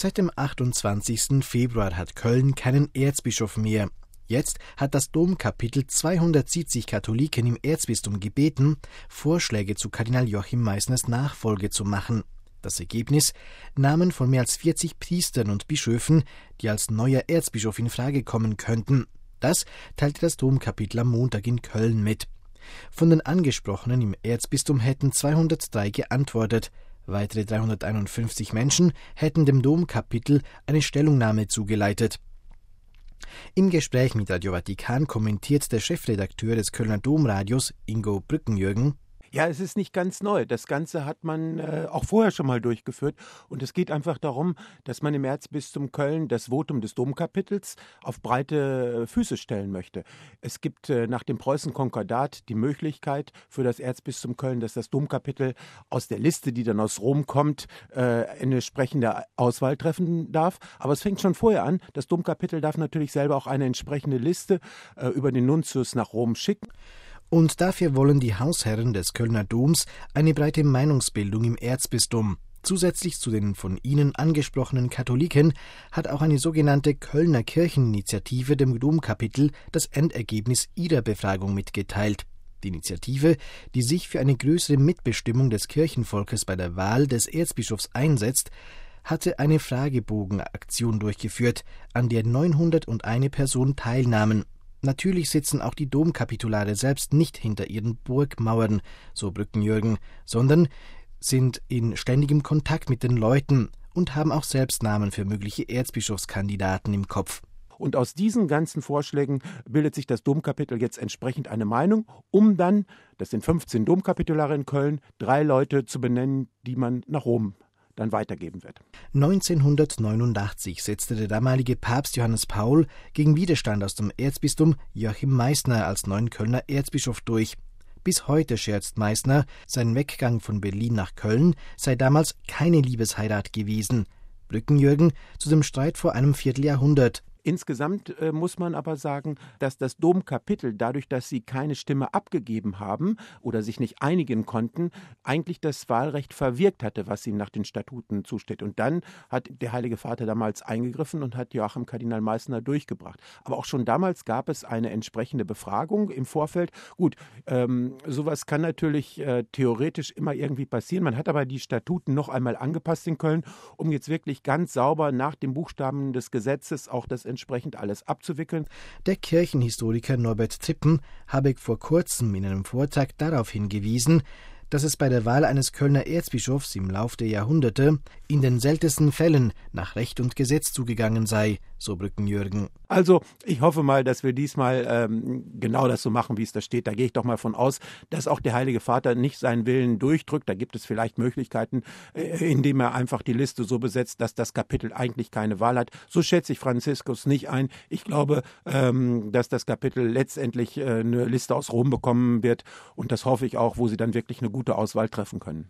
Seit dem 28. Februar hat Köln keinen Erzbischof mehr. Jetzt hat das Domkapitel 270 Katholiken im Erzbistum gebeten, Vorschläge zu Kardinal Joachim Meissners Nachfolge zu machen. Das Ergebnis: Namen von mehr als 40 Priestern und Bischöfen, die als neuer Erzbischof in Frage kommen könnten. Das teilte das Domkapitel am Montag in Köln mit. Von den Angesprochenen im Erzbistum hätten 203 geantwortet. Weitere 351 Menschen hätten dem Domkapitel eine Stellungnahme zugeleitet. Im Gespräch mit Radio Vatikan kommentiert der Chefredakteur des Kölner Domradios, Ingo Brückenjürgen: Ja, es ist nicht ganz neu. Das Ganze hat man auch vorher schon mal durchgeführt. Und es geht einfach darum, dass man im Erzbistum Köln das Votum des Domkapitels auf breite Füße stellen möchte. Es gibt nach dem Preußen-Konkordat die Möglichkeit für das Erzbistum Köln, dass das Domkapitel aus der Liste, die dann aus Rom kommt, eine entsprechende Auswahl treffen darf. Aber es fängt schon vorher an. Das Domkapitel darf natürlich selber auch eine entsprechende Liste über den Nuntius nach Rom schicken. Und dafür wollen die Hausherren des Kölner Doms eine breite Meinungsbildung im Erzbistum. Zusätzlich zu den von ihnen angesprochenen Katholiken hat auch eine sogenannte Kölner Kircheninitiative dem Domkapitel das Endergebnis ihrer Befragung mitgeteilt. Die Initiative, die sich für eine größere Mitbestimmung des Kirchenvolkes bei der Wahl des Erzbischofs einsetzt, hatte eine Fragebogenaktion durchgeführt, an der 901 Personen teilnahmen. Natürlich sitzen auch die Domkapitulare selbst nicht hinter ihren Burgmauern, so Brückenjürgen, sondern sind in ständigem Kontakt mit den Leuten und haben auch selbst Namen für mögliche Erzbischofskandidaten im Kopf. Und aus diesen ganzen Vorschlägen bildet sich das Domkapitel jetzt entsprechend eine Meinung, um dann, das sind 15 Domkapitulare in Köln, 3 Leute zu benennen, die man nach Rom dann weitergeben wird. 1989 setzte der damalige Papst Johannes Paul gegen Widerstand aus dem Erzbistum Joachim Meissner als neuen Kölner Erzbischof durch. Bis heute scherzt Meissner, sein Weggang von Berlin nach Köln sei damals keine Liebesheirat gewesen. Brückenjürgen zu dem Streit vor einem Vierteljahrhundert. Insgesamt muss man aber sagen, dass das Domkapitel, dadurch, dass sie keine Stimme abgegeben haben oder sich nicht einigen konnten, eigentlich das Wahlrecht verwirkt hatte, was ihm nach den Statuten zusteht. Und dann hat der Heilige Vater damals eingegriffen und hat Joachim Kardinal Meissner durchgebracht. Aber auch schon damals gab es eine entsprechende Befragung im Vorfeld. Gut, sowas kann natürlich theoretisch immer irgendwie passieren. Man hat aber die Statuten noch einmal angepasst in Köln, um jetzt wirklich ganz sauber nach dem Buchstaben des Gesetzes auch das entsprechend alles abzuwickeln. Der Kirchenhistoriker Norbert Zippen habe vor kurzem in einem Vortrag darauf hingewiesen, dass es bei der Wahl eines Kölner Erzbischofs im Lauf der Jahrhunderte in den seltensten Fällen nach Recht und Gesetz zugegangen sei, so Brückenjürgen. Also ich hoffe mal, dass wir diesmal genau das so machen, wie es da steht. Da gehe ich doch mal von aus, dass auch der Heilige Vater nicht seinen Willen durchdrückt. Da gibt es vielleicht Möglichkeiten, indem er einfach die Liste so besetzt, dass das Kapitel eigentlich keine Wahl hat. So schätze ich Franziskus nicht ein. Ich glaube, dass das Kapitel letztendlich eine Liste aus Rom bekommen wird. Und das hoffe ich auch, wo sie dann wirklich eine gute Auswahl treffen können.